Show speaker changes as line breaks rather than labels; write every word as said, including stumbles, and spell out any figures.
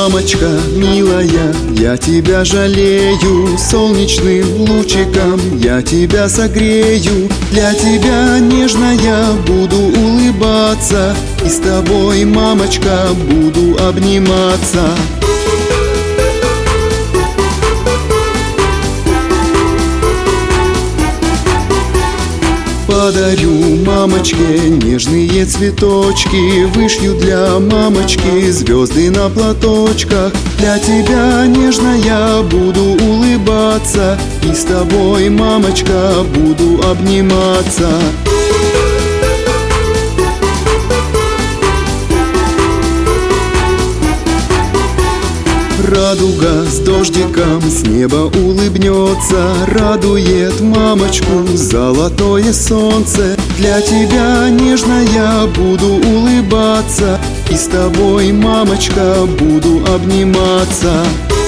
Мамочка милая, я тебя жалею, солнечным лучиком я тебя согрею. Для тебя нежная буду улыбаться, и с тобой, мамочка, буду обниматься. Подарю мамочке нежные цветочки, вышью для мамочки звезды на платочках. Для тебя, нежная, буду улыбаться, и с тобой, мамочка, буду обниматься. Радуга с дождиком с неба улыбнется, радует мамочку золотое солнце. Для тебя, нежная, буду улыбаться, и с тобой, мамочка, буду обниматься.